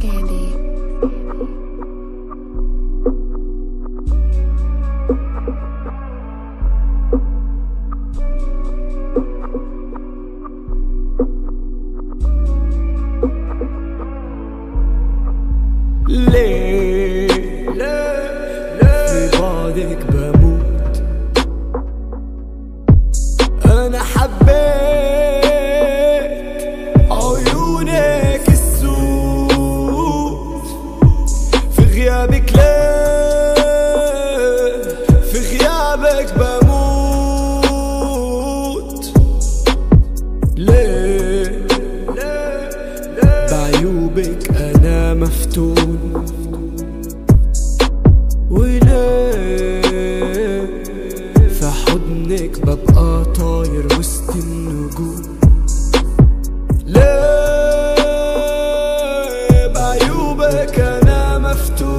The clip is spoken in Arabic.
Scandy. ليه في بعدك بموت. أنا حبيت عيونك السود، في غيابك ليه في غيابك بموت. ليه بعيوبك أنا مفتون، وليه في حضنك ببقى طاير وسط النجوم. ليه بعيوبك أنا مفتون،